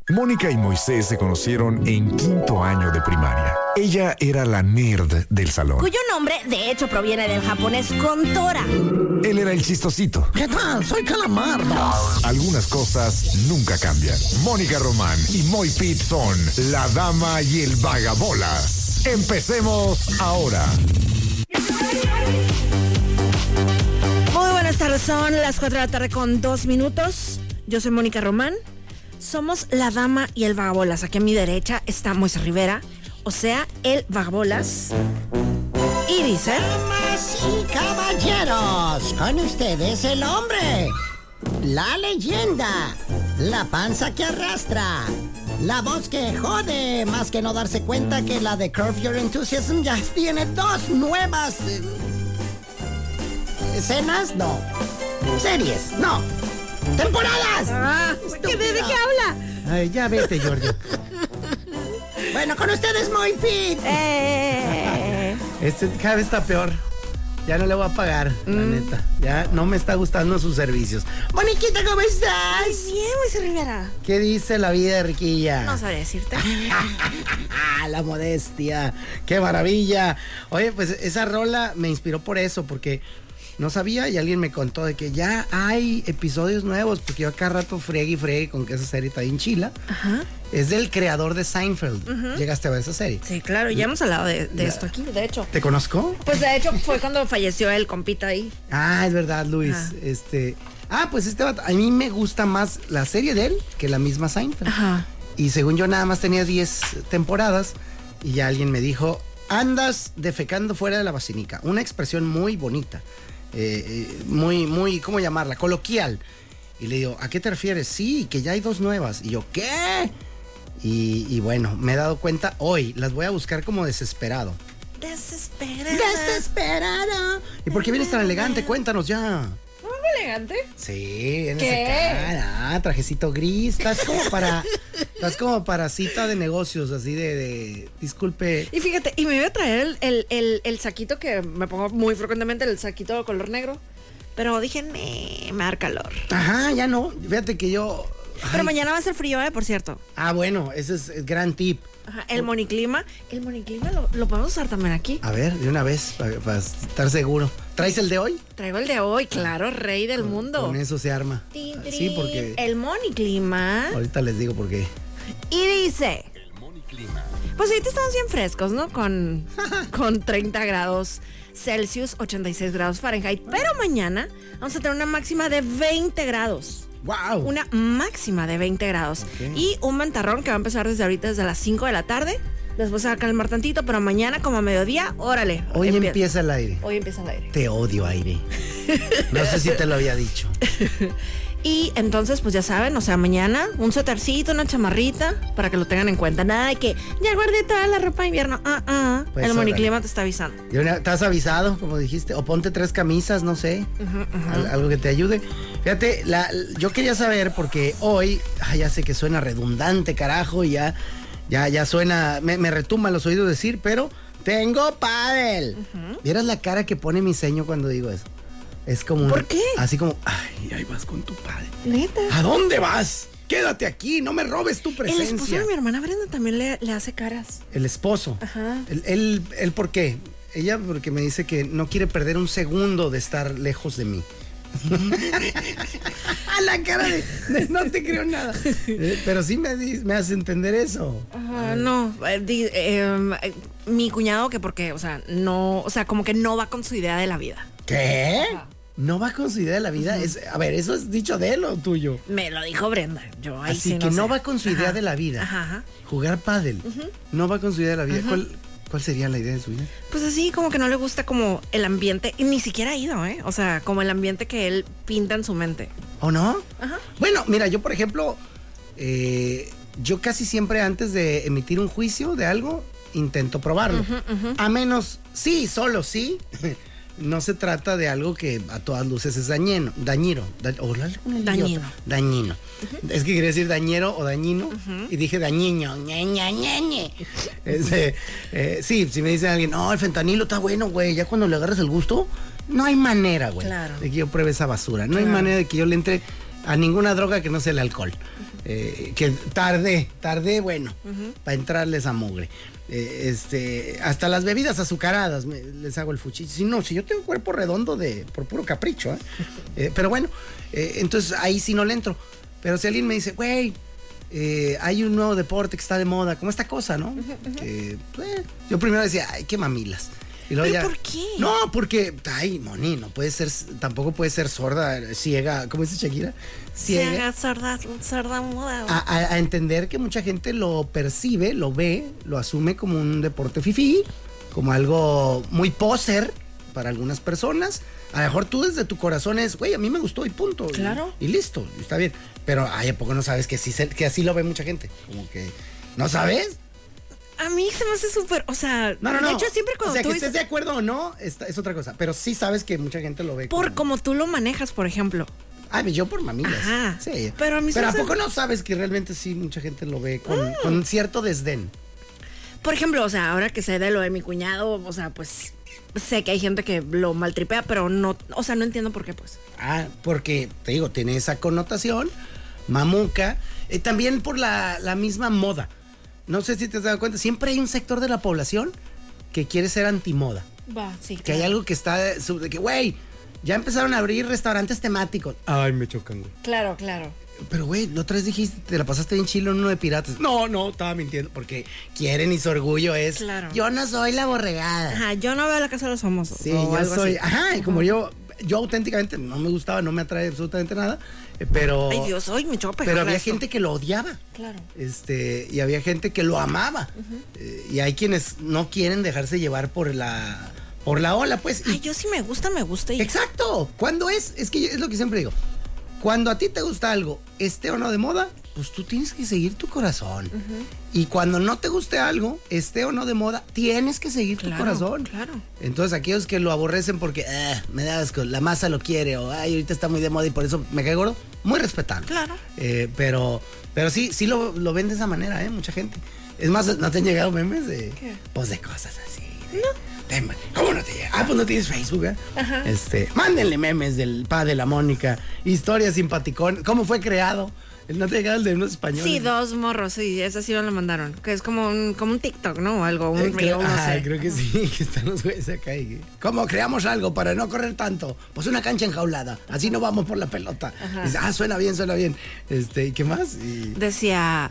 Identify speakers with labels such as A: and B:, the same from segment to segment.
A: Mónica y Moisés se conocieron en 5º año de primaria. Ella era la nerd del salón.
B: Cuyo nombre, de hecho, proviene del japonés Kontora.
A: Él era el chistosito.
C: ¿Qué tal? Soy Calamardo.
A: Algunas cosas nunca cambian. Mónica Román y Moy Pitt son la dama y el vagabolas. Empecemos ahora.
B: Muy buenas tardes, son las 4 de la tarde con 2 minutos. Yo soy Mónica Román. Somos la dama y el vagabolas. Aquí a mi derecha está Moisés Rivera, o sea, el vagabolas. Y dice:
C: Damas y caballeros, con ustedes el hombre, la leyenda, la panza que arrastra, la voz que jode, más que no darse cuenta que la de Curb Your Enthusiasm ya tiene 2 nuevas escenas, no, series, no, temporadas.
B: ¿De qué habla?
D: Ay, ya vete, Giorgio.
C: Bueno, con ustedes Moy Pitt.
D: Cada vez está peor. Ya no le voy a pagar, la neta. Ya no me está gustando sus servicios.
C: Moniquita, ¿cómo estás?
B: Bien, Moisés Rivera.
D: ¿Qué dice la vida de Riquilla?
B: No sabría decirte.
D: La modestia. ¡Qué maravilla! Oye, pues esa rola me inspiró por eso, porque no sabía y alguien me contó de que ya hay episodios nuevos, porque yo acá rato fregue con que esa serie está bien chila.
B: Ajá.
D: Es del creador de Seinfeld. ¿Llegaste a ver esa serie?
B: Sí, claro, ya hemos hablado de esto aquí, de hecho.
D: ¿Te conozco?
B: Pues de hecho fue cuando falleció el compita ahí.
D: Ah, es verdad, Luis.
B: Ajá.
D: Pues a mí me gusta más la serie de él que la misma Seinfeld.
B: Ajá.
D: Y según yo nada más tenía 10 temporadas y ya alguien me dijo: andas defecando fuera de la vacinica. Una expresión muy bonita. Muy, ¿cómo llamarla? Coloquial. Y le digo: ¿a qué te refieres? Sí, que ya hay 2 nuevas. Y yo: ¿qué? Y bueno, me he dado cuenta hoy. Las voy a buscar como desesperado.
B: Desesperado.
D: ¿Y por qué vienes tan elegante? Cuéntanos ya.
B: ¿Muy elegante?
D: Sí, vienes
B: ¿Qué?
D: acá, trajecito gris. Estás como para cita de negocios, así de disculpe.
B: Y fíjate, y me voy a traer el saquito que me pongo muy frecuentemente, el saquito de color negro. Pero dije, me va a dar calor.
D: Ajá, ya no. Fíjate que yo...
B: Pero mañana va a ser frío, por cierto.
D: Ah, bueno, ese es el gran tip.
B: Ajá, el moniclima lo podemos usar también aquí.
D: A ver, de una vez, para estar seguro. ¿Traes el de hoy?
B: Traigo el de hoy, claro, rey del mundo.
D: Con eso se arma.
B: Tin, tin,
D: Sí, porque...
B: el moniclima.
D: Ahorita les digo por qué.
B: Y dice...
A: El moniclima.
B: Pues ahorita estamos bien frescos, ¿no? Con 30 grados Celsius, 86 grados Fahrenheit. Pero mañana vamos a tener una máxima de 20 grados.
D: ¡Wow!
B: Una máxima de 20 grados.
D: Okay.
B: Y un ventarrón que va a empezar desde ahorita, desde las 5 de la tarde. Después se va a calmar tantito, pero mañana como a mediodía, órale.
D: Hoy empieza el aire.
B: Hoy empieza el aire.
D: Te odio, aire. No sé si te lo había dicho.
B: Y entonces, pues ya saben, o sea, mañana un suétercito, una chamarrita, para que lo tengan en cuenta. Nada de que ya guardé toda la ropa de invierno.
D: Pues
B: el moniclima te está avisando.
D: ¿Estás avisado, como dijiste? O ponte 3 camisas, no sé. Algo que te ayude. Fíjate, yo quería saber, porque hoy, ya sé que suena redundante, carajo, y ya suena, me retumba los oídos decir, pero tengo pádel. ¿Vieras la cara que pone mi ceño cuando digo eso? Es como...
B: ¿Por qué?
D: Así como, ay, ahí vas con tu padre.
B: ¿Neta?
D: ¿A dónde vas? Quédate aquí, no me robes tu presencia.
B: El esposo de mi hermana Brenda también le hace caras.
D: El esposo.
B: Ajá.
D: Él, ¿por qué? Ella porque me dice que no quiere perder un segundo de estar lejos de mí. A la cara de no te creo nada. Pero sí me hace entender eso.
B: Ajá, no. Mi cuñado que porque, o sea, no, o sea, como que no va con su idea de la vida.
D: ¿Qué? ¿No va con su idea de la vida? A ver, ¿eso es dicho de él o tuyo?
B: Me lo dijo Brenda. Yo ahí
D: Así
B: sí
D: que
B: no
D: no
B: sé.
D: va con su idea de la vida.
B: Ajá.
D: Jugar pádel. No va con su idea de la vida. ¿Cuál sería la idea de su vida?
B: Pues así como que no le gusta como el ambiente, y ni siquiera ha ido, o sea, como el ambiente que él pinta en su mente.
D: ¿O no?
B: Ajá.
D: Bueno, mira, yo por ejemplo, yo casi siempre antes de emitir un juicio de algo, intento probarlo. A menos, sí, solo sí. No se trata de algo que a todas luces es dañino. Dañino. Es que quería decir dañero o dañino y dije dañiño. Sí, si me dice alguien, no, el fentanilo está bueno, güey, ya cuando le agarras el gusto, no hay manera, güey,
B: claro,
D: de que yo pruebe esa basura. No
B: claro,
D: hay manera de que yo le entre a ninguna droga que no sea el alcohol. que tardé, bueno, para entrarles a mugre. Hasta las bebidas azucaradas les hago el fuchi. Si yo tengo cuerpo redondo por puro capricho, pero bueno, entonces ahí sí no le entro. Pero si alguien me dice, güey, hay un nuevo deporte que está de moda, como esta cosa, ¿no? Yo primero decía, ay, qué mamilas. Y luego
B: ¿Pero por qué?
D: No, porque, ay, Moni, tampoco puede ser sorda, ciega, ¿cómo dice Shakira?
B: Ciega, sorda muda.
D: A entender que mucha gente lo percibe, lo ve, lo asume como un deporte fifí, como algo muy poser para algunas personas. A lo mejor tú desde tu corazón es, güey, a mí me gustó y punto.
B: Claro.
D: Y listo, está bien. Pero, ay, ¿a poco no sabes que así lo ve mucha gente? Como que, ¿no sabes?
B: A mí se me hace súper, o sea,
D: No.
B: de hecho siempre cuando
D: o sea,
B: tú
D: que
B: dices,
D: estés de acuerdo o no, es otra cosa. Pero sí sabes que mucha gente lo ve
B: como tú lo manejas, por ejemplo.
D: Ay, yo por mamilas.
B: Ajá.
D: Sí.
B: Pero
D: ¿a poco no sabes que realmente sí mucha gente lo ve con cierto desdén?
B: Por ejemplo, o sea, ahora que sé de lo de mi cuñado, o sea, pues sé que hay gente que lo maltripea, pero no, o sea, no entiendo por qué, pues.
D: Porque, te digo, tiene esa connotación, mamuca, también por la misma moda. No sé si te has dado cuenta, siempre hay un sector de la población que quiere ser antimoda.
B: Va, sí.
D: Que hay algo que está, de que, güey, ya empezaron a abrir restaurantes temáticos. Ay, me chocan, güey.
B: Claro.
D: Pero, güey, la otra vez dijiste, te la pasaste bien chilo en uno de piratas. No, estaba mintiendo, porque quieren y su orgullo es,
B: claro.
D: Yo no soy la borregada.
B: Ajá, yo no veo La Casa de los Famosos.
D: Sí,
B: o
D: yo
B: algo
D: soy,
B: así.
D: y como yo auténticamente no me gustaba, no me atrae absolutamente nada, pero...
B: Ay, Dios, hoy me choca.
D: Pero había gente que lo odiaba.
B: Claro.
D: Y había gente que lo amaba. Y hay quienes no quieren dejarse llevar por la ola, pues.
B: Ay, yo sí me gusta y...
D: Exacto. ¿Cuándo es? Es que es lo que siempre digo. Cuando a ti te gusta algo, esté o no de moda, pues tú tienes que seguir tu corazón. Y cuando no te guste algo, esté o no de moda, tienes que seguir tu corazón.
B: Claro.
D: Entonces, aquellos que lo aborrecen porque me da asco, la masa lo quiere, o ay, ahorita está muy de moda y por eso me cae gordo, muy respetable.
B: Claro.
D: Pero sí lo ven de esa manera, mucha gente. Es más, ¿no te han llegado memes de?
B: ¿Qué?
D: Pues de cosas así.
B: No.
D: ¿Cómo no te llega? Pues no tienes Facebook,
B: Ajá.
D: Mándenle memes del pa de la Mónica, historias simpaticón, cómo fue creado. ¿No te llega el de unos españoles?
B: Sí, 2 morros, sí, esa sí me lo mandaron. Que es como un TikTok, ¿no? O algo, un reel, no sé.
D: Creo que sí, que están los güeyes acá. ¿Cómo creamos algo para no correr tanto? Pues una cancha enjaulada, así no vamos por la pelota. Dice, suena bien. ¿Y qué más?
B: Decía,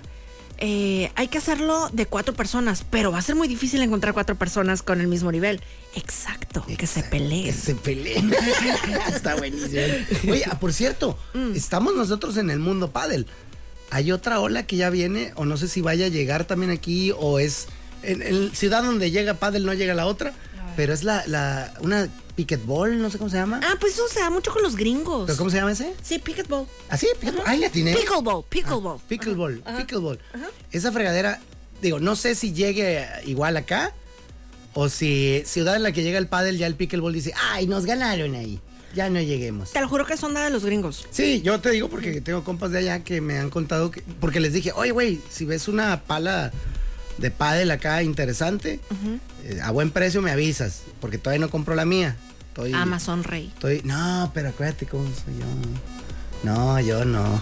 B: hay que hacerlo de 4 personas, pero va a ser muy difícil encontrar 4 personas con el mismo nivel. Exacto, que se peleen.
D: Que se peleen. Está buenísimo. Oye, por cierto, estamos nosotros en el mundo pádel. Hay otra ola que ya viene, o no sé si vaya a llegar también aquí, o es en ciudad donde llega pádel, no llega la otra, pero es una pickleball, no sé cómo se llama.
B: Pues eso se da mucho con los gringos.
D: ¿Pero cómo se llama ese?
B: Sí, pickleball.
D: ¿Ah, sí? ¿Pickleball? Ay, la tiene.
B: Pickleball.
D: Pickleball.
B: Ajá.
D: Esa fregadera, digo, no sé si llegue igual acá, o si ciudad en la que llega el pádel, ya el pickleball dice, ay, nos ganaron ahí, ya no lleguemos.
B: Te lo juro que es onda de los gringos.
D: Sí, yo te digo porque tengo compas de allá que me han contado, porque les dije, oye, güey, si ves una pala de pádel acá interesante, a buen precio me avisas, porque todavía no compro la mía.
B: Amazon Rey.
D: No, pero acuérdate cómo soy yo. No, yo no.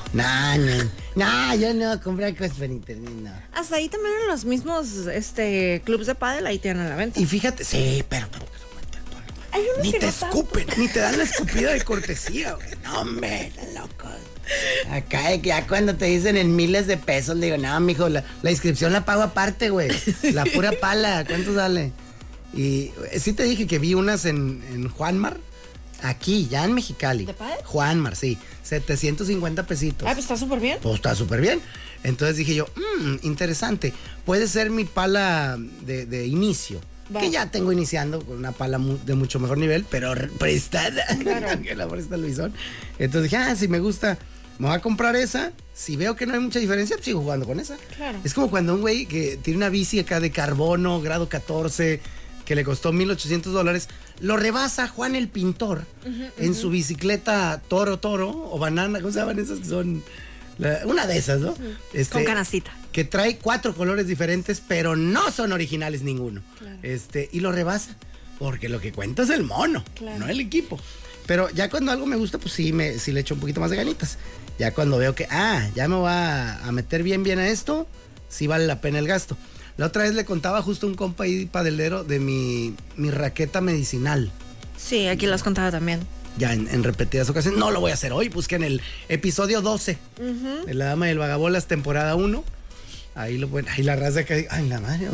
D: No, yo no. Comprar cosas por internet, no.
B: Hasta ahí también en los mismos clubs de pádel ahí tienen a la venta.
D: Y fíjate, sí, pero
B: Hay unos
D: ni
B: que
D: te
B: no están.
D: escupen, ni te dan la escupida de cortesía, güey. No, hombre, loco. Acá ya cuando te dicen en miles de pesos, le digo, no, mijo, la inscripción la pago aparte, güey. La pura pala, ¿cuánto sale? Y sí te dije que vi unas en Juanmar. Aquí, ya en Mexicali.
B: ¿De pádel?
D: Juanmar, sí. 750 pesitos.
B: Pues está súper bien.
D: Pues está súper bien. Entonces dije yo, interesante. Puede ser mi pala de inicio.
B: Va.
D: Que ya tengo iniciando con una pala de mucho mejor nivel, pero prestada.
B: Claro.
D: Que la presta Luisón. Entonces dije, si me gusta, me voy a comprar esa. Si veo que no hay mucha diferencia, pues sigo jugando con esa.
B: Claro.
D: Es como cuando un güey que tiene una bici acá de carbono, grado 14, que le costó $1,800, lo rebasa Juan el Pintor en su bicicleta Toro o Banana, ¿cómo se llaman esas que son? Una de esas, ¿no?
B: Con canastita.
D: Que trae 4 colores diferentes, pero no son originales ninguno.
B: Claro.
D: Y lo rebasa, porque lo que cuenta es el mono,
B: Claro.
D: no el equipo. Pero ya cuando algo me gusta, pues sí le echo un poquito más de ganitas. Ya cuando veo que, ya me voy a meter bien a esto, sí vale la pena el gasto. La otra vez le contaba justo a un compa ahí padelero de mi raqueta medicinal.
B: Sí, aquí lo has contado también.
D: Ya en repetidas ocasiones. No lo voy a hacer hoy, busquen el episodio 12 de La Dama y el Vagabolas, temporada 1. Ahí lo pueden, ahí la raza que... Ay, la madre.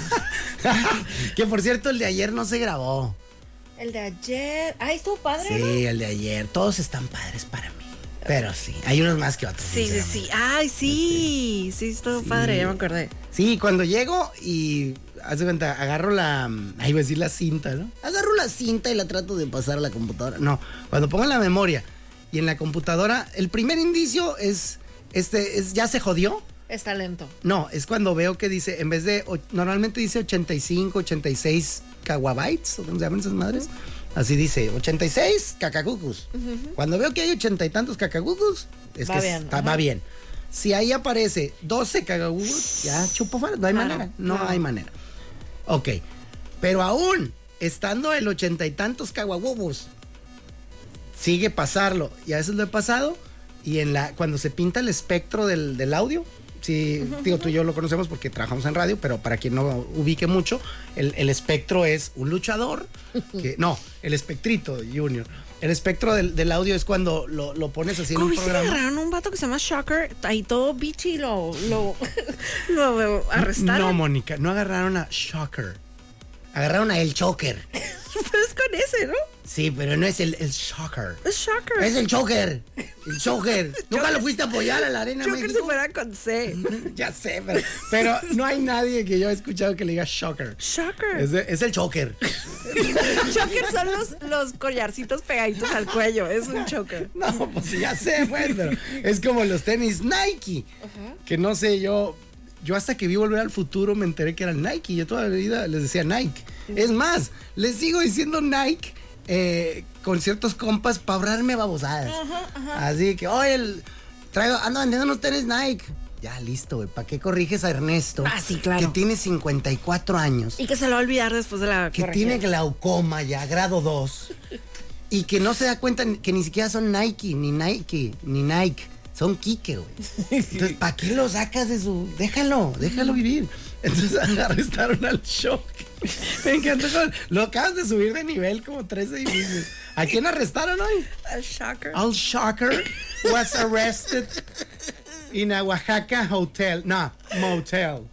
D: Que por cierto, el de ayer no se grabó.
B: El de ayer... Ay, estuvo padre,
D: Sí,
B: ¿no?
D: el de ayer. Todos están padres para mí. Pero sí, hay unos más que otros.
B: Sí. Ay, sí. Sí, estuvo padre, ya me acordé.
D: Sí, cuando llego y... Haz de cuenta, agarro la... Ahí iba a decir la cinta, ¿no? Agarro la cinta y la trato de pasar a la computadora. No, cuando pongo la memoria y en la computadora, el primer indicio es ya se jodió.
B: Está lento.
D: No, es cuando veo que dice, en vez de... Normalmente dice 85, 86 cacabytes, ¿o cómo se llaman esas madres? Así dice, 86 cacacucus. Cuando veo que hay 80 y tantos cacacucus, es
B: va
D: que
B: bien,
D: va bien. Si ahí aparece 12 cacacucus, ya chupo fuera, no hay manera. No hay manera. Ok, pero aún estando el 80 y tantos cacacucus, sigue pasarlo. Y a veces lo he pasado y cuando se pinta el espectro del audio... Sí, digo, tú y yo lo conocemos porque trabajamos en radio, pero para quien no ubique mucho, el espectro es un luchador. El espectrito, Junior. El espectro del audio es cuando lo pones así en un programa.
B: ¿Cómo agarraron un vato que se llama Shocker? Ahí todo bichi lo arrestaron.
D: No, Mónica, no agarraron a Shocker. Agarraron a El Choker.
B: Pero es con ese, ¿no?
D: Sí, pero no es el Shocker.
B: Es Shocker.
D: Es el Choker. El Choker. ¿Nunca lo fuiste a apoyar a la Arena
B: Shocker
D: México?
B: si fuera con C.
D: Ya sé, pero no hay nadie que yo he escuchado que le diga Shocker.
B: Shocker.
D: Es el Choker.
B: Choker son los collarcitos pegaditos al cuello. Es un choker.
D: No, pues ya sé, pues, pero es como los tenis Nike. Que no sé, yo hasta que vi Volver al Futuro me enteré que eran Nike. Yo toda la vida les decía Nike. Es más, les sigo diciendo Nike con ciertos compas para ahorrarme babosadas. Así que, oye, ando vendiendo unos tenis Nike. Ya, listo, güey. ¿Para qué corriges a Ernesto?
B: Sí, claro.
D: Que tiene 54 años.
B: Y que se lo va a olvidar después de la
D: Que
B: corrección.
D: tiene glaucoma ya, grado 2. Y que no se da cuenta que ni siquiera son Nike, ni Nike. Son Kike, güey. Entonces, ¿para qué lo sacas de su...? Déjalo vivir. Entonces arrestaron al Shock. Me encantó. Lo acabas de subir de nivel como 13 edificios. ¿A quién arrestaron hoy?
B: Al Shocker.
D: Al Shocker was arrested in a Oaxaca hotel. No, motel.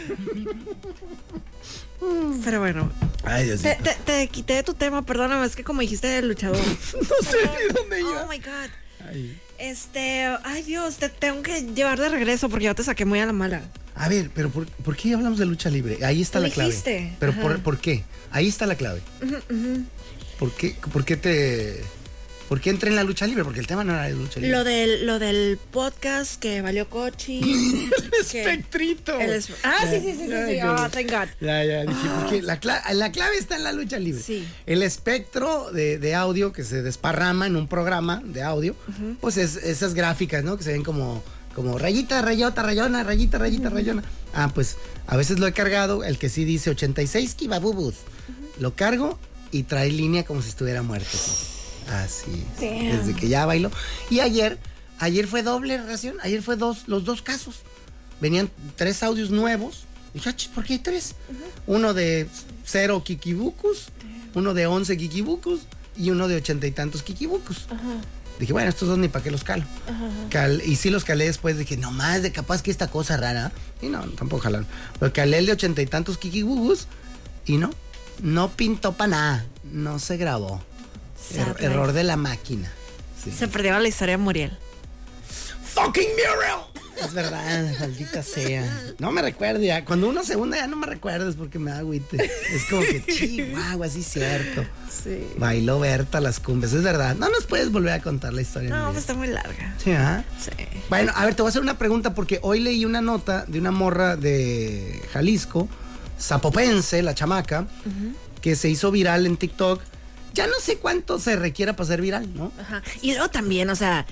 B: Pero bueno.
D: Ay, Diosito.
B: Te quité de tu tema, perdóname, es que como dijiste el luchador.
D: No sé ni dónde iba.
B: Oh my God.
D: Ay.
B: Ay Dios, te tengo que llevar de regreso porque yo te saqué muy a la mala.
D: A ver, pero ¿por qué hablamos de lucha libre? Ahí está
B: Lo
D: la clave.
B: dijiste.
D: Pero
B: Ajá.
D: ¿por qué? Ahí está la clave. ¿Por qué entré en la lucha libre? Porque el tema no era de lucha libre.
B: Lo del podcast que valió cochi.
D: El espectrito.
B: Sí.
D: Ya,
B: Oh, thank God.
D: Ya, dije, porque la clave está en la lucha libre.
B: Sí.
D: El espectro de audio que se desparrama en un programa de audio, pues es esas gráficas, ¿no? Que se ven como rayita, rayota, rayona, rayita, rayona. Pues a veces lo he cargado, el que sí dice 86 kibabubus. Lo cargo y trae línea como si estuviera muerto. Así es. Desde que ya bailó. Y ayer fue doble ración. Ayer fue los dos casos. Venían 3 audios nuevos. Y dije, ¿por qué hay 3? Uno de 0 kikibukus, uno de 11 kikibukus y uno de 80 y tantos kikibukus. Dije, bueno, estos dos ni para qué los calo. Y sí los calé después. Dije, no más de capaz que esta cosa rara. Y no, tampoco jalaron. Pero calé el de 80 y tantos kikibukus y no pintó para nada. No se grabó. Error de la máquina. Sí.
B: Se perdió la historia de Muriel.
D: ¡Fucking Muriel! Es verdad, maldita sea. No me recuerde ya. Cuando uno se hunde ya no me recuerdes porque me da agüite. Es como que chihuahua, sí es cierto.
B: Sí.
D: Bailó Berta las cumbias, es verdad. No nos puedes volver a contar la historia.
B: No, pues está muy larga.
D: Sí, ¿ah?
B: Sí.
D: Bueno, a ver, te voy a hacer una pregunta porque hoy leí una nota de una morra de Jalisco, zapopense, la chamaca, que se hizo viral en TikTok. Ya no sé cuánto se requiera para ser viral, ¿no?
B: Ajá. Y luego también, o sea,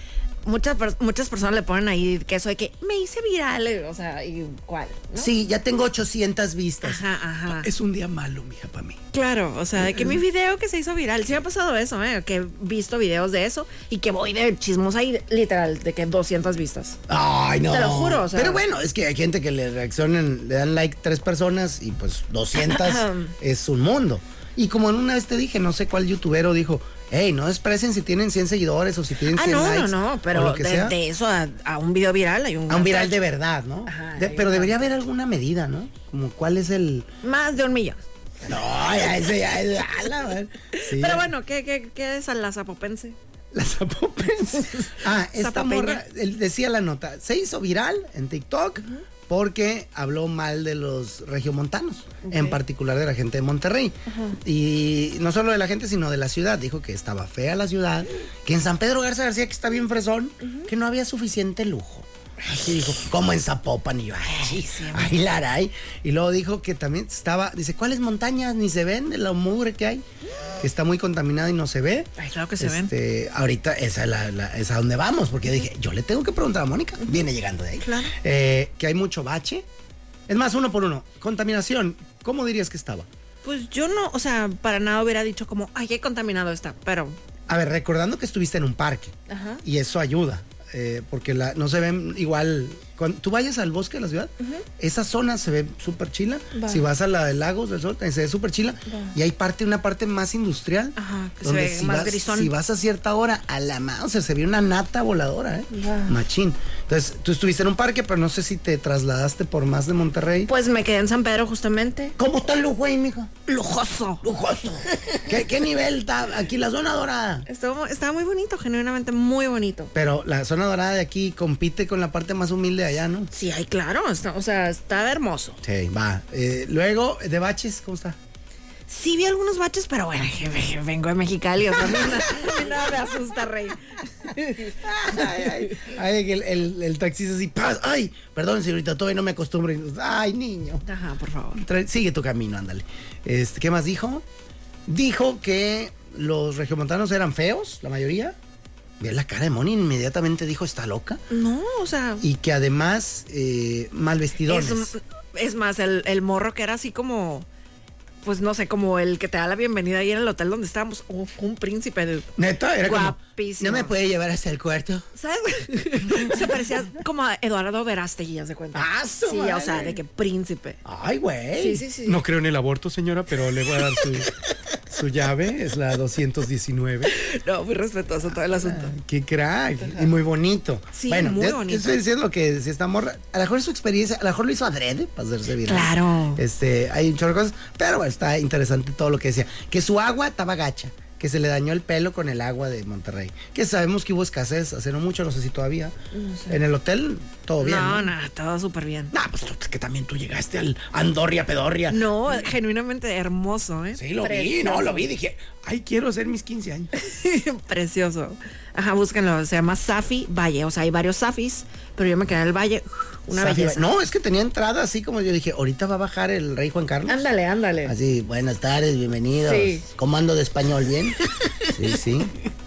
B: muchas personas le ponen ahí que eso de que me hice viral, o sea, ¿y cuál? ¿No?
D: Sí, ya tengo 800 vistas.
B: Ajá.
D: Es un día malo, mija, para mí.
B: Claro, o sea, de que mi video que se hizo viral, sí me ha pasado eso, que he visto videos de eso y que voy de chismosa y literal, de que 200 vistas.
D: Ay, no.
B: Te lo juro, o sea.
D: Pero bueno, es que hay gente que le reaccionan, le dan like 3 personas y pues 200 es un mundo. Y como una vez te dije, no sé cuál youtubero dijo, hey, no desprecien si tienen 100 seguidores o si tienen 100 likes.
B: No, pero de eso a un video viral hay un...
D: A un viral de verdad, ¿no?
B: Ajá,
D: Pero debería haber alguna medida, ¿no? Como cuál es el...
B: Más de 1 millón.
D: No, ya ese ya es... Sí.
B: Pero bueno, ¿qué es a la zapopense?
D: La zapopense. Esta
B: Zapopeña.
D: morra, él decía la nota, se hizo viral en TikTok porque habló mal de los regiomontanos, en particular de la gente de Monterrey. Y no solo de la gente, sino de la ciudad. Dijo que estaba fea la ciudad, que en San Pedro Garza García, que está bien fresón, que no había suficiente lujo. Así dijo, como en Zapopan, y yo, ay, laray. Y luego dijo que también dice, ¿cuáles montañas ni se ven de la mugre que hay? Que está muy contaminada y no se ve.
B: Ay, claro que se ven.
D: Ahorita esa es a donde vamos, porque dije, yo le tengo que preguntar a Mónica, viene llegando de ahí.
B: Claro.
D: Que hay mucho bache. Es más, 1 por 1. Contaminación, ¿cómo dirías que estaba?
B: Pues yo no, o sea, para nada hubiera dicho como, ay, qué contaminado está, pero...
D: A ver, recordando que estuviste en un parque, y eso ayuda. Porque no se ven igual. Cuando tú vayas al bosque de la ciudad, esa zona se ve súper chila.
B: Va.
D: Si vas a la de Lagos del Sol, se ve súper chila. Y hay una parte más industrial.
B: Ajá, que
D: donde
B: se ve más grisón.
D: Si vas a cierta hora, o sea, se ve una nata voladora,
B: Va.
D: machín. Entonces, tú estuviste en un parque, pero no sé si te trasladaste por más de Monterrey.
B: Pues me quedé en San Pedro justamente.
D: ¿Cómo está el lujo ahí, mija?
B: Lujoso.
D: Lujoso. ¿Qué nivel está aquí la zona dorada?
B: Estaba muy bonito, genuinamente muy bonito.
D: Pero la zona dorada de aquí compite con la parte más humilde de allá, ¿no?
B: Sí, ay, claro, está hermoso.
D: Sí, va. Luego, de baches, ¿cómo está?
B: Sí vi algunos baches, pero bueno, vengo de Mexicali, o sea, a mí nada me asusta, rey.
D: Ay, el taxista así, ¡paz! ¡Ay! Perdón, señorita, todavía no me acostumbro. ¡Ay, niño!
B: Ajá, por favor.
D: Sigue tu camino, ándale. ¿Qué más dijo? Dijo que los regiomontanos eran feos, la mayoría. Ve la cara de Moni, inmediatamente dijo, ¿está loca?
B: No, o sea...
D: Y que además, mal vestidones.
B: Es más, el morro que era así como... Pues no sé, como el que te da la bienvenida ahí en el hotel donde estábamos. Un príncipe de...
D: Neta, era
B: guapísimo.
D: como, ¿no me puede llevar hasta el cuarto?
B: ¿Sabes? Se parecía como a Eduardo Verástegui, ¿haz de cuenta?
D: ¡Ah, su
B: sí,
D: madre!
B: O sea, de que príncipe.
D: Ay, güey.
B: Sí.
E: No creo en el aborto, señora, pero le voy a dar su llave, es la 219.
B: No, muy respetuoso todo el asunto.
D: Qué crack. Y muy bonito.
B: Sí,
D: bueno,
B: muy bonito.
D: Estoy diciendo lo que si esta morra, a lo mejor es su experiencia, a lo mejor lo hizo adrede para hacerse viral.
B: Claro.
D: Hay un chorro de cosas, pero bueno, está interesante todo lo que decía. Que su agua estaba gacha, que se le dañó el pelo con el agua de Monterrey. Que sabemos que hubo escasez hace no mucho, no sé si todavía. No sé. En el hotel, todo bien.
B: No, todo súper bien.
D: No, pues es que también tú llegaste al Andorria Pedorria.
B: No, genuinamente hermoso, ¿eh?
D: Sí, lo vi, dije, ay, quiero hacer mis 15 años.
B: Precioso. Ajá, búsquenlo, se llama Safi Valle, o sea, hay varios Safis, pero yo me quedé en el Valle, una
D: Safi
B: belleza.
D: No, es que tenía entrada así como yo dije, ahorita va a bajar el rey Juan Carlos.
B: Ándale.
D: Así, buenas tardes, bienvenidos.
B: Sí.
D: ¿Cómo ando de español? ¿Bien? Sí.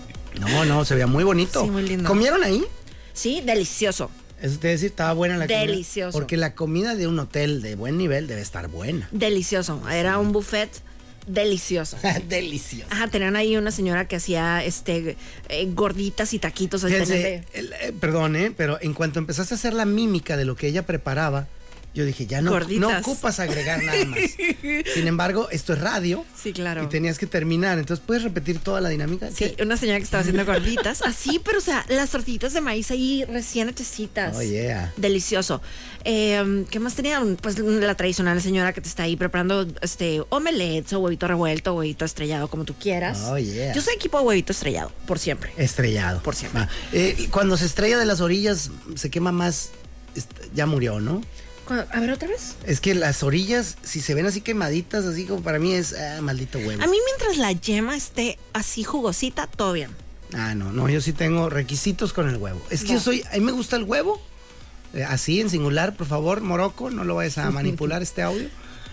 D: No, se veía muy bonito.
B: Sí, muy lindo.
D: ¿Comieron ahí?
B: Sí, delicioso.
D: Eso te decir, estaba buena la comida.
B: Delicioso.
D: Porque la comida de un hotel de buen nivel debe estar buena.
B: Delicioso. Era un buffet delicioso.
D: Delicioso.
B: Ajá, tenían ahí una señora que hacía gorditas y taquitos.
D: Fíjense, perdón, pero en cuanto empezaste a hacer la mímica de lo que ella preparaba, yo dije, ya no ocupas agregar nada más. Sin embargo, esto es radio.
B: Sí, claro.
D: Y tenías que terminar. Entonces, ¿puedes repetir toda la dinámica?
B: Sí, una señora que estaba haciendo gorditas. Así, pero o sea, las tortitas de maíz ahí recién hechecitas.
D: Oh, yeah.
B: Delicioso. ¿Qué más tenían? Pues la tradicional señora que te está ahí preparando omelets o huevito revuelto, huevito estrellado, como tú quieras.
D: Oh, yeah.
B: Yo soy equipo de huevito estrellado, por siempre.
D: Estrellado.
B: Por siempre.
D: Cuando se estrella de las orillas, se quema más. Ya murió, ¿no?
B: A ver, otra vez.
D: Es que las orillas, si se ven así quemaditas, así como para mí es maldito huevo.
B: A mí mientras la yema esté así jugosita, todo bien.
D: No, yo sí tengo requisitos con el huevo. Es que a mí me gusta el huevo, así en singular, por favor, Morocco, no lo vayas a manipular este audio.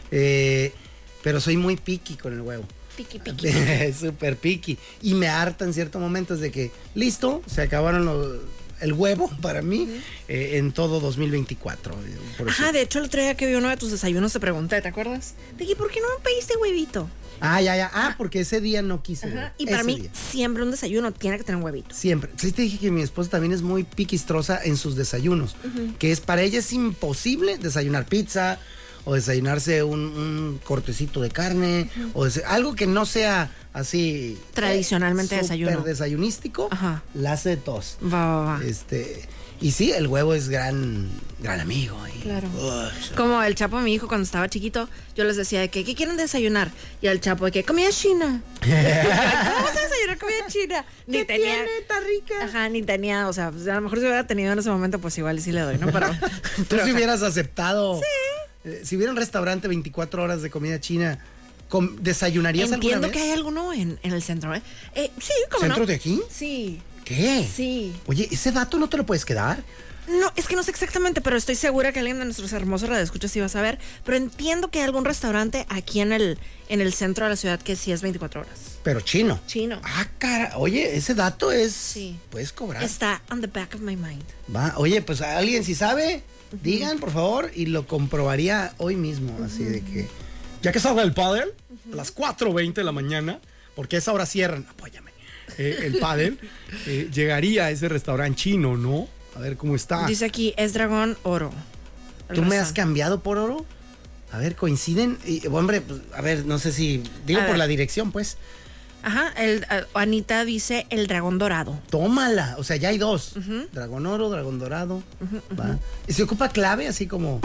D: Pero soy muy picky con el huevo.
B: Piqui.
D: Súper picky. Y me harta en ciertos momentos de que, listo, se acabaron el huevo para mí en todo 2024. Por eso.
B: Ajá, de hecho el otro día que vi uno de tus desayunos te pregunté, ¿te acuerdas? Dije, ¿por qué no me pediste huevito?
D: Ya. porque ese día no quise.
B: Ajá. Y para mí, siempre un desayuno tiene que tener un huevito.
D: Siempre. Sí te dije que mi esposa también es muy piquistrosa en sus desayunos. Que es para ella es imposible desayunar pizza o desayunarse un cortecito de carne o algo que no sea así
B: tradicionalmente desayuno.
D: Súper desayunístico.
B: Ajá.
D: La hace de tos.
B: Va.
D: Y sí, el huevo es gran amigo.
B: Claro. Como el Chapo, mi hijo, cuando estaba chiquito, yo les decía de que, ¿qué quieren desayunar? Y el Chapo de que, comida china. ¿Cómo vas a desayunar comida china? Ni tenía.
D: Está rica.
B: Ajá, ni tenía, o sea, pues, a lo mejor si hubiera tenido en ese momento, pues igual sí le doy, ¿no?
D: Tú si hubieras aceptado.
B: Sí.
D: Si hubiera un restaurante 24 horas de comida china, ¿desayunarías alguna
B: Entiendo
D: vez?
B: que hay alguno en el centro, ¿eh? Sí, ¿cómo
D: ¿Centro
B: no?
D: de aquí?
B: Sí.
D: ¿Qué?
B: Sí.
D: Oye, ese dato no te lo puedes quedar.
B: No, es que no sé exactamente, pero estoy segura que alguien de nuestros hermosos radioescuchas sí va a saber. Pero entiendo que hay algún restaurante aquí en el centro de la ciudad que sí es 24 horas.
D: Pero chino.
B: Chino.
D: Cara. Oye, ese dato es.
B: Sí.
D: Puedes cobrar.
B: Está on the back of my mind.
D: Va. Oye, pues alguien si sabe, digan, por favor, y lo comprobaría hoy mismo. Así de que. Ya que salga el pádel, a las 4:20 de la mañana, porque a esa hora cierran. Apóyame. El pádel llegaría a ese restaurante chino, ¿no? A ver cómo está.
B: Dice aquí, es dragón oro.
D: ¿Tú me has cambiado por oro? A ver, ¿coinciden? Hombre, pues, a ver, no sé si... Digo por la dirección, pues.
B: Ajá, Anita dice el dragón dorado.
D: Tómala, o sea, ya hay dos. Dragón oro, dragón dorado. ¿Va? ¿Y se ocupa clave así como...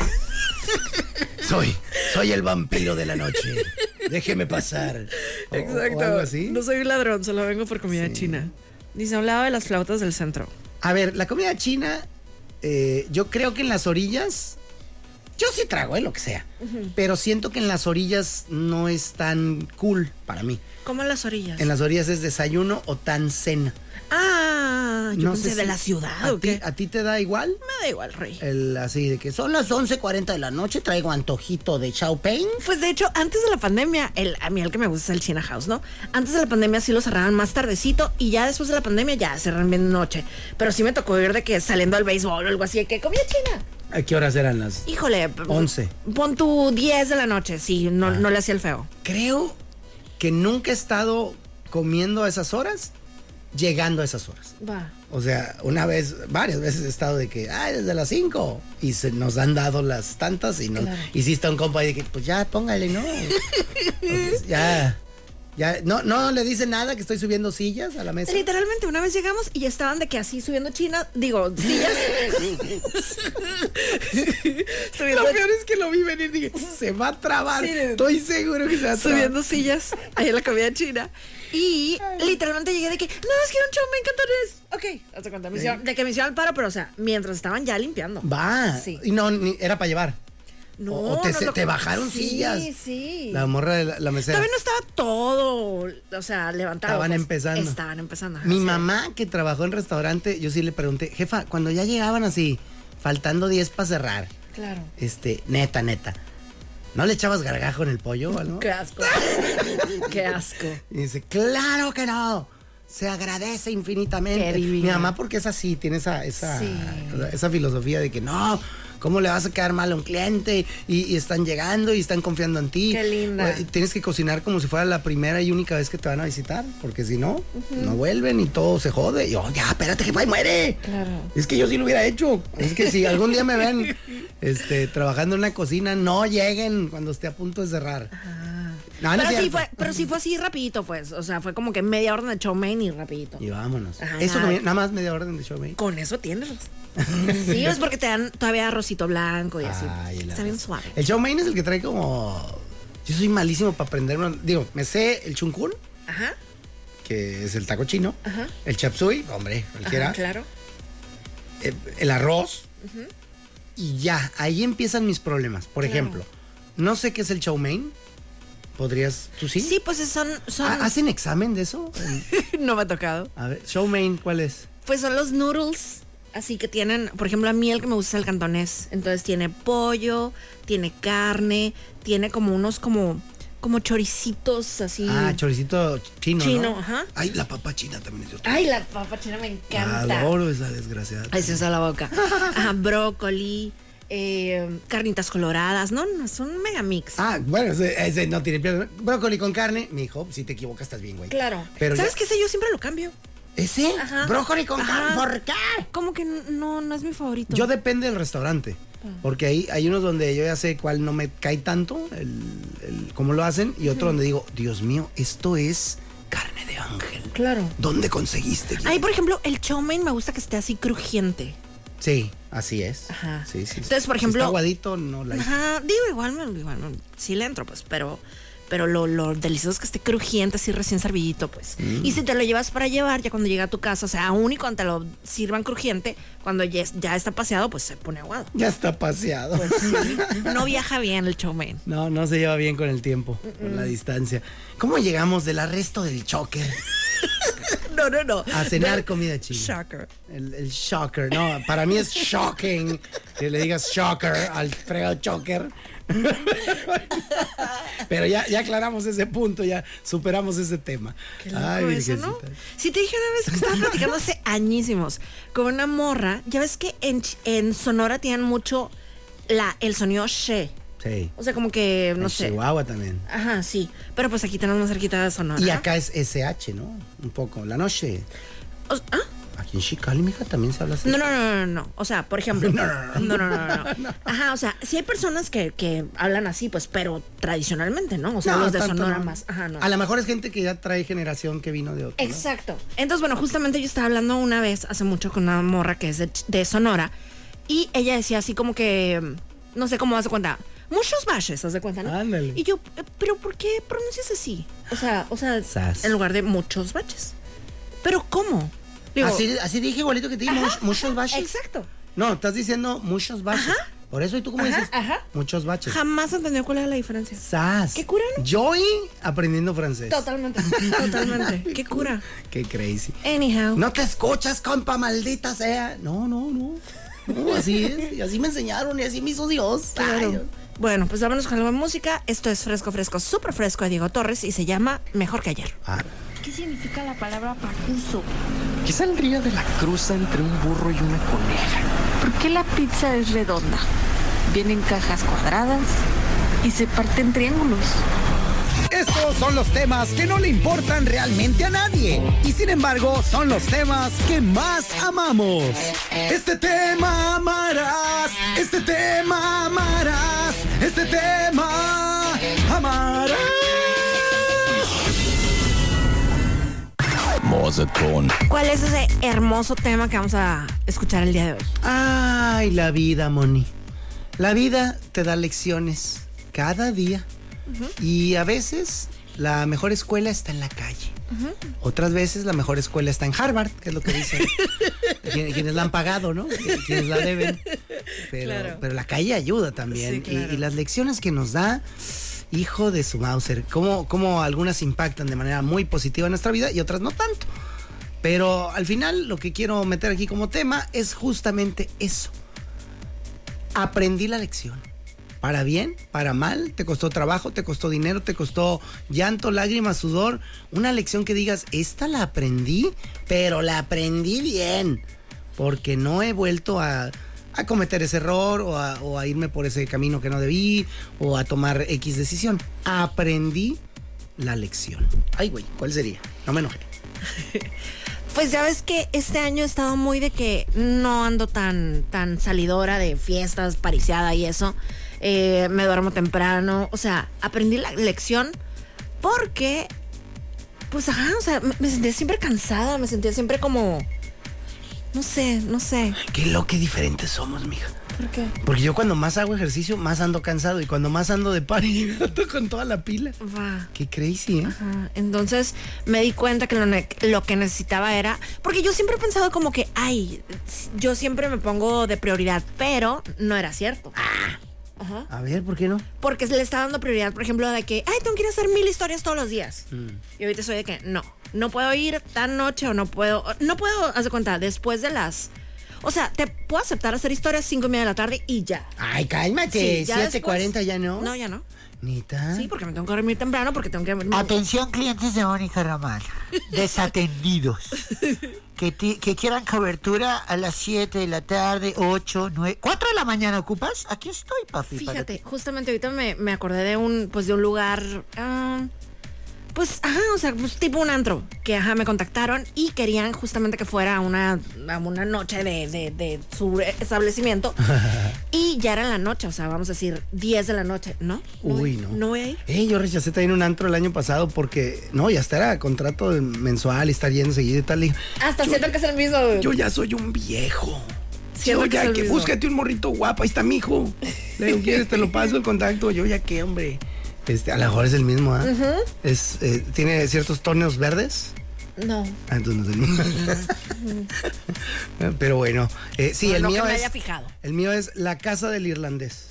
D: Soy el vampiro de la noche. Déjeme pasar.
B: Exacto.
D: O algo así.
B: No soy un ladrón, solo vengo por comida china. Dice, hablaba de las flautas del centro.
D: A ver, la comida china, yo creo que en las orillas, yo sí trago, lo que sea. Pero siento que en las orillas no es tan cool para mí.
B: ¿Cómo en las orillas?
D: En las orillas es desayuno o tan cena.
B: Yo
D: No
B: pensé
D: sé
B: de
D: si
B: la ciudad, ¿o qué?
D: ¿A ti te da igual?
B: Me da igual, Rey.
D: Así de que son las 11:40 de la noche, traigo antojito de chow mein.
B: Pues de hecho, antes de la pandemia, a mí el que me gusta es el China House, ¿no? Antes de la pandemia sí lo cerraban más tardecito y ya después de la pandemia ya cerran bien de noche. Pero sí me tocó ir de que saliendo al béisbol o algo así, de que comida china.
D: ¿A qué horas eran las?
B: Híjole.
D: 11.
B: Pon tu 10 de la noche, sí, no le hacía el feo.
D: Creo que nunca he estado comiendo a esas horas, llegando a esas horas.
B: Va.
D: O sea, varias veces he estado de que, desde las 5. Y se nos han dado las tantas y no.
B: Claro.
D: Y sí está un compa ahí de que, pues ya, póngale, ¿no? Pues, ya, no le dice nada que estoy subiendo sillas a la mesa.
B: Literalmente, una vez llegamos y ya estaban de que así subiendo sillas.
D: Lo peor es que lo vi venir, dije, se va a trabar.
B: Sí,
D: estoy seguro que se va a trabar.
B: Subiendo sillas ahí en la comida china. Y literalmente llegué de que, no, es que era un show, me encantaría. Ok, hazte cuenta, de que me hicieron el paro, pero o sea, mientras estaban ya limpiando.
D: Va.
B: Sí.
D: Y no, era para llevar.
B: No,
D: o te bajaron sillas.
B: Sí.
D: La morra de la mesera.
B: Todavía no estaba todo, o sea, levantado.
D: Estaban
B: pues.
D: empezando.
B: Ajá,
D: Mi
B: sí.
D: mamá, que trabajó en restaurante, yo sí le pregunté, jefa, cuando ya llegaban así, faltando 10 para cerrar,
B: Claro.
D: neta, ¿no le echabas gargajo en el pollo o algo?
B: Qué asco. Qué asco.
D: Y dice, claro que no. Se agradece infinitamente.
B: Qué divina.
D: Mi mamá, porque es así, tiene esa
B: Sí.
D: filosofía de que no, ¿cómo le vas a quedar mal a un cliente? Y están llegando y están confiando en ti.
B: Qué linda.
D: Tienes que cocinar como si fuera la primera y única vez que te van a visitar, porque si no, no vuelven y todo se jode. Y yo, ya, espérate, jefa, y muere.
B: Claro.
D: Es que yo sí lo hubiera hecho. Es que si algún día me ven trabajando en una cocina, no lleguen cuando esté a punto de cerrar. No, no es cierto.
B: Pero sí fue así rapidito, pues. O sea, fue como que media orden de chow mein y rapidito.
D: Y vámonos.
B: Ajá,
D: Eso
B: nada.
D: nada más media orden de show, ¿eh?
B: Con eso tienes. Sí, es porque te dan todavía arrocito blanco y así.
D: Ay,
B: Está bien suave.
D: El chow mein es el que trae como... Yo soy malísimo para aprenderme. Digo, me sé el chung kun,
B: Ajá.
D: que es el taco chino.
B: Ajá.
D: El chap suey, hombre, cualquiera.
B: Ajá, claro.
D: El arroz. Y ya, ahí empiezan mis problemas. Por
B: Claro.
D: ejemplo, no sé qué es el chow mein. ¿Podrías? ¿Tú sí?
B: Sí, pues son...
D: ¿Hacen examen de eso?
B: No me ha tocado.
D: A ver, chow mein, ¿cuál es?
B: Pues son los noodles, así que tienen, por ejemplo, a mí el que me gusta es el cantonés. Entonces tiene pollo, tiene carne, tiene como unos como como choricitos así.
D: Ah, choricito chino,
B: Chino,
D: ¿no?
B: ajá.
D: Ay, la papa china también es otro.
B: Ay, la papa china me encanta.
D: Adoro esa desgraciada.
B: Ay, se usa la boca. Ajá, brócoli, carnitas coloradas. No, son mega mix.
D: Ah, bueno, ese no tiene pierde. Brócoli con carne, mijo, si te equivocas estás bien, güey.
B: Claro.
D: Pero
B: ¿Sabes
D: ya-
B: qué? Ese yo siempre lo cambio.
D: ¿Ese?
B: Ajá.
D: Brócoli con
B: Ajá.
D: carne, ¿por qué?
B: Como que no es mi favorito.
D: Yo depende del restaurante. Porque hay unos donde yo ya sé cuál no me cae tanto, cómo lo hacen, y otro donde digo, Dios mío, esto es carne de ángel.
B: Claro.
D: ¿Dónde conseguiste?
B: Ahí, por ejemplo, el chow mein me gusta que esté así crujiente.
D: Sí, así es.
B: Ajá.
D: Sí, sí.
B: Entonces, por
D: Si
B: ejemplo-
D: está aguadito, no la hice.
B: Ajá, digo, igual sí le entro, pues, pero lo delicioso es que esté crujiente, así recién servidito, pues. Y si te lo llevas para llevar, ya cuando llega a tu casa, o sea, aún y cuando te lo sirvan crujiente, cuando ya está paseado, pues se pone aguado.
D: Ya está paseado.
B: Pues sí, no viaja bien el chow mein.
D: No se lleva bien con el tiempo, con la distancia. ¿Cómo llegamos del arresto del choker
B: No.
D: a cenar comida china?
B: Shocker.
D: El shocker, no, para mí es shocking que le digas shocker al fregado choker. Pero ya aclaramos ese punto, ya superamos ese tema.
B: Qué loco eso, ¿no?
D: virgencita.
B: Si te dije una vez que estaba platicando hace añísimos con una morra, ya ves que en Sonora tienen mucho el sonido she.
D: Sí.
B: O sea, como que, no
D: En
B: sé.
D: Chihuahua también.
B: Ajá, sí. Pero pues aquí tenemos más cerquita de Sonora.
D: Y acá es SH, ¿no? Un poco, la noche.
B: ¿Ah?
D: Aquí en Chicali, mija, también se habla así.
B: No. O sea, por ejemplo. No. Ajá, o sea, sí hay personas que hablan así, pues, pero tradicionalmente, ¿no? O sea,
D: No,
B: los de
D: tanto
B: Sonora
D: no.
B: más. Ajá, no.
D: A lo mejor es gente que ya trae generación que vino de otro, ¿no?
B: Exacto. Entonces, bueno, justamente yo estaba hablando una vez, hace mucho, con una morra que es de Sonora, y ella decía así como que, no sé cómo vas a cuenta, muchos baches, haz de cuenta, ¿no?
D: Ándale.
B: Y yo, ¿pero por qué pronuncias así? O sea,
D: Sas.
B: en lugar de muchos baches. ¿Pero cómo? Digo,
D: Así dije igualito que te dije, muchos baches.
B: exacto.
D: No, estás diciendo muchos baches.
B: Ajá.
D: Por eso, ¿y tú cómo
B: Ajá,
D: dices?
B: ajá.
D: Muchos baches.
B: Jamás entendió cuál era la diferencia.
D: Sas.
B: ¿Qué cura, no?
D: Yo aprendiendo francés.
B: Totalmente. ¿Qué cura?
D: Qué crazy.
B: Anyhow.
D: No te escuchas, compa, maldita sea. No, así es. Y así me enseñaron y así me hizo Dios.
B: Claro.
D: Ay,
B: Bueno, pues vámonos con algo de música. Esto es Fresco, súper fresco de Diego Torres y se llama Mejor que ayer.
F: ¿Qué significa la palabra pacuso?
G: ¿Qué saldría de la cruza entre un burro y una coneja?
F: ¿Por qué la pizza es redonda? Viene en cajas cuadradas y se parte en triángulos.
H: Estos son los temas que no le importan realmente a nadie y sin embargo son los temas que más amamos. Este tema amarás, este tema amarás, este tema amarás.
B: ¿Cuál es ese hermoso tema que vamos a escuchar el día de hoy?
D: Ay, la vida, Moni. La vida te da lecciones cada día. Y a veces la mejor escuela está en la calle. Otras veces la mejor escuela está en Harvard, que es lo que dicen. Quienes la han pagado, ¿no? Quienes la deben. Pero la calle ayuda también.
B: Sí, claro.
D: Y las lecciones que nos da, hijo de su Mauser, cómo algunas impactan de manera muy positiva en nuestra vida y otras no tanto. Pero al final lo que quiero meter aquí como tema es justamente eso. Aprendí la lección. Para bien, para mal, te costó trabajo, te costó dinero, te costó llanto, lágrimas, sudor. Una lección que digas, esta la aprendí, pero la aprendí bien. Porque no he vuelto a cometer ese error o a irme por ese camino que no debí o a tomar X decisión. Aprendí la lección. Ay, güey, ¿cuál sería? No me enojé.
B: Pues ya ves que este año he estado muy de que no ando tan salidora de fiestas, pariseada y eso. Me duermo temprano. O sea, aprendí la lección porque, pues, o sea, me sentía siempre cansada, me sentía siempre como, no sé.
D: Qué diferentes somos, mija.
B: ¿Por qué?
D: Porque yo cuando más hago ejercicio, más ando cansado. Y cuando más ando de party, ando con toda la pila.
B: Va.
D: Qué crazy, ¿eh?
B: Ajá. Entonces me di cuenta que lo que necesitaba era, porque yo siempre he pensado como que, yo siempre me pongo de prioridad, pero no era cierto. Ajá.
D: A ver, ¿por qué no?
B: Porque le está dando prioridad, por ejemplo, de que, tengo que ir a hacer 1000 historias todos los días. Y ahorita soy de que, no puedo ir tan noche o no puedo, haz de cuenta, después de las, O sea, te puedo aceptar hacer historias 5:30 de la tarde y ya.
C: Ay, cálmate.
B: Sí, ya
C: 7:40 ya no.
B: No, ya no.
C: ¿Nita?
B: Sí, porque me tengo que dormir temprano, porque tengo que...
I: Atención, clientes de Mónica Román, desatendidos, que quieran cobertura a las 7 de la tarde, 8, 9, 4 de la mañana, ¿ocupas? Aquí estoy, papi.
B: Fíjate, justamente ahorita me acordé de un lugar, tipo un antro, que me contactaron y querían justamente que fuera a una noche de su establecimiento. Y ya era en la noche, o sea, vamos a decir 10 de la noche, ¿no?
D: Uy, no.
B: No voy a ir.
D: Yo rechacé también un antro el año pasado porque, ya hasta era contrato mensual y estar yendo seguido y tal. Y,
B: hasta siento que es el mismo.
D: Yo ya soy un viejo.
B: Siento que es el mismo.
D: Búscate un morrito guapo, ahí está mi hijo. Le digo, ¿quieres? Te lo paso el contacto. Yo ya qué, hombre. A lo mejor es el mismo, ¿ah? ¿Eh? ¿Tiene ciertos tonos verdes?
B: No.
D: Entonces no es el mismo. Pero bueno, sí,
B: bueno,
D: el mío
B: que me
D: es...
B: haya fijado.
D: El mío es La Casa del Irlandés.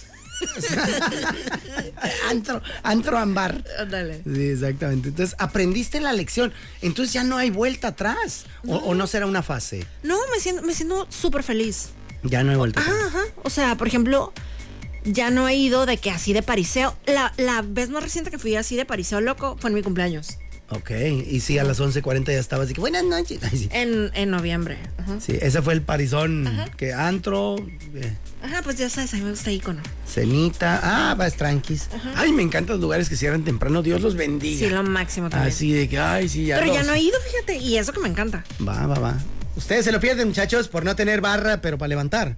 D: antro ambar.
B: Ándale.
D: Sí, exactamente. Entonces, aprendiste la lección. Entonces ya no hay vuelta atrás.
B: No.
D: O no será una fase.
B: No, me siento súper feliz.
D: Ya no hay vuelta atrás.
B: Ajá. O sea, por ejemplo, ya no he ido de que así de pariseo. La vez más reciente que fui así de pariseo loco fue en mi cumpleaños.
D: Ok, y sí, a las 11:40 ya estaba así que buenas noches. Ay, sí.
B: En noviembre. Ajá.
D: Sí, ese fue el parizón. Que antro,
B: Ajá, pues ya sabes, a mí me gusta ícono.
D: cenita, vas tranquis. Ay, me encantan los lugares que cierran temprano, Dios los bendiga.
B: Sí, lo máximo también.
D: Así de que, ay, sí, ya.
B: Pero ya no he ido, fíjate, y eso que me encanta.
D: Va. Ustedes se lo pierden, muchachos, por no tener barra, pero para levantar.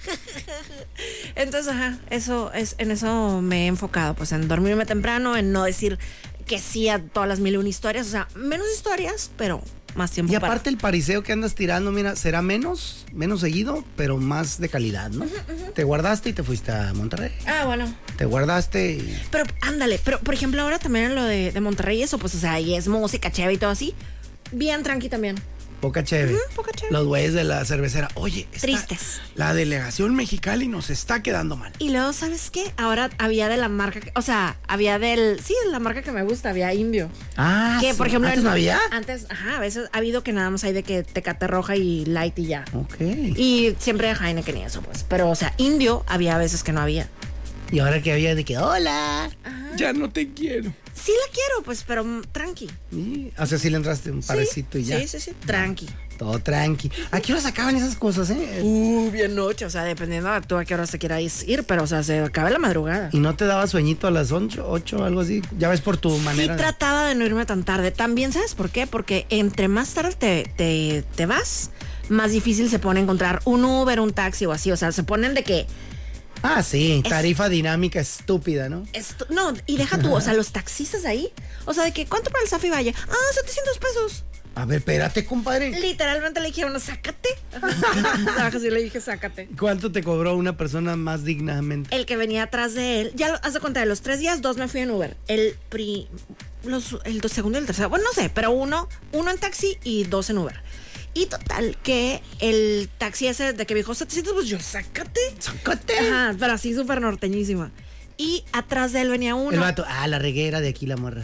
B: Entonces, en eso me he enfocado, pues en dormirme temprano, en no decir que sí a todas las 1001 historias, o sea, menos historias, pero más tiempo.
D: Y aparte el pariseo que andas tirando, mira, será menos seguido, pero más de calidad, ¿no? Te guardaste y te fuiste a Monterrey.
B: Ah, bueno.
D: Te guardaste y...
B: Pero ándale, pero por ejemplo ahora también en lo de Monterrey, eso, pues, o sea, ahí es música chévere y todo así, bien tranqui también.
D: Poca chévere.
B: Poca chévere.
D: Los güeyes de la cervecera. Oye,
B: Tristes.
D: La delegación Mexicali nos está quedando mal.
B: Y luego, ¿sabes qué? Ahora había de la marca, había sí, de la marca que me gusta, había Indio.
D: Ah,
B: que,
D: sí.
B: por ejemplo,
D: ¿Antes no había?
B: Antes, a veces ha habido que nada más hay de que Tecate Roja y Light y ya.
D: Ok.
B: Y siempre de Heineken y eso, pues. Pero, o sea, Indio había veces que no había.
D: Y ahora que había de que, hola.
B: Ajá.
D: Ya no te quiero.
B: Sí la quiero, pues, pero tranqui.
D: O sea, sí le entraste un parecito y ya.
B: Sí, tranqui.
D: Todo tranqui. ¿A qué horas acaban esas cosas,
B: Bien noche, o sea, dependiendo de tú a qué hora se quieras ir, pero, o sea, se acaba la madrugada.
D: ¿Y no te daba sueñito a las 8, algo así? Ya ves por tu manera.
B: Sí, trataba de no irme tan tarde. También, ¿sabes por qué? Porque entre más tarde te vas, más difícil se pone encontrar un Uber, un taxi o así. O sea, se ponen de que...
D: Ah, sí, tarifa dinámica estúpida, ¿no?
B: No, y deja tú, o sea, los taxistas ahí, o sea, de que, ¿cuánto para el Safi Valle? 700 pesos.
D: A ver, espérate, compadre.
B: Literalmente le dijeron, sácate. Así le dije, sácate.
D: ¿Cuánto te cobró una persona más dignamente?
B: El que venía atrás de él, ya haz de cuenta, de los 3 días, 2 me fui en Uber. El segundo y el tercero, bueno, no sé, pero uno en taxi y 2 en Uber. Y total, que el taxi ese de que me dijo 700, pues yo, sácate.
D: Sácate.
B: Ajá, pero así súper norteñísima. Y atrás de él venía uno.
D: El vato, la reguera de aquí la morra.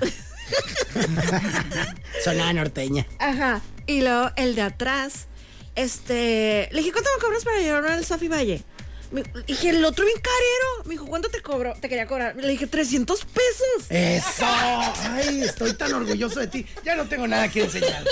D: Sonaba norteña.
B: Ajá. Y luego el de atrás, le dije, ¿cuánto me cobras para llevarme al Safi Valle? Dije, el otro bien carero. Me dijo, ¿cuánto te cobro? Te quería cobrar. Le dije, 300 pesos.
D: ¡Eso! Ay, estoy tan orgulloso de ti. Ya no tengo nada que enseñarte.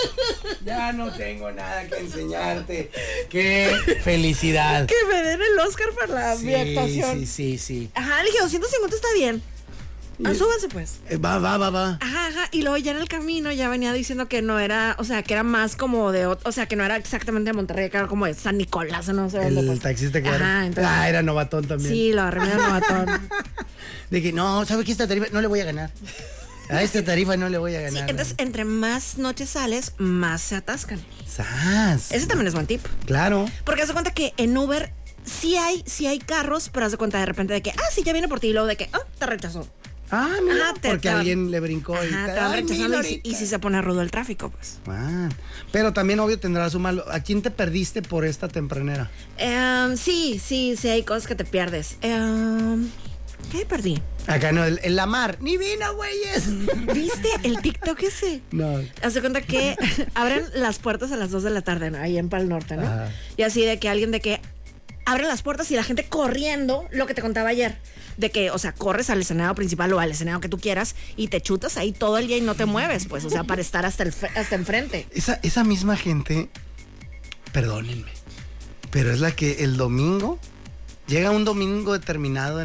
D: ¡Qué felicidad!
B: Que me den el Oscar para mi actuación.
D: Sí.
B: Ajá, le dije, 250 está bien. Súbanse pues.
D: Va.
B: Ajá. Y luego ya en el camino ya venía diciendo que no era, o sea, que era más como o sea, que no era exactamente de Monterrey, que era como de San Nicolás, no sé dónde.
D: El taxista que
B: era. Entonces,
D: era novatón también.
B: Sí, lo agarré de novatón.
D: De que, no, ¿sabe qué? Esta tarifa no le voy a ganar. A esta tarifa no le voy a ganar.
B: Sí, entonces, entre más noches sales, más se atascan.
D: ¡Sas!
B: Ese también es buen tip.
D: Claro.
B: Porque haz de cuenta que en Uber sí hay carros, pero haz de cuenta de repente de que, sí, ya viene por ti, y luego de que, te rechazó.
D: Mira, porque alguien le brincó y
B: te van rechazando y si se pone rudo el tráfico, pues.
D: Pero también obvio tendrá su malo. ¿A quién te perdiste por esta tempranera?
B: Sí, hay cosas que te pierdes. ¿Qué perdí?
D: Acá no, en la mar. Ni vino, güeyes.
B: ¿Viste el TikTok ese?
D: No.
B: Hace cuenta que abren las puertas a las 2 de la tarde, ¿no? Ahí en Pal Norte, ¿no?
D: Ajá.
B: Y así de que alguien de que abre las puertas y la gente corriendo, lo que te contaba ayer. De que, o sea, corres al escenario principal o al escenario que tú quieras y te chutas ahí todo el día y no te mueves, pues, o sea, para estar hasta enfrente.
D: Esa misma gente, perdónenme, pero es la que el domingo, llega un domingo determinado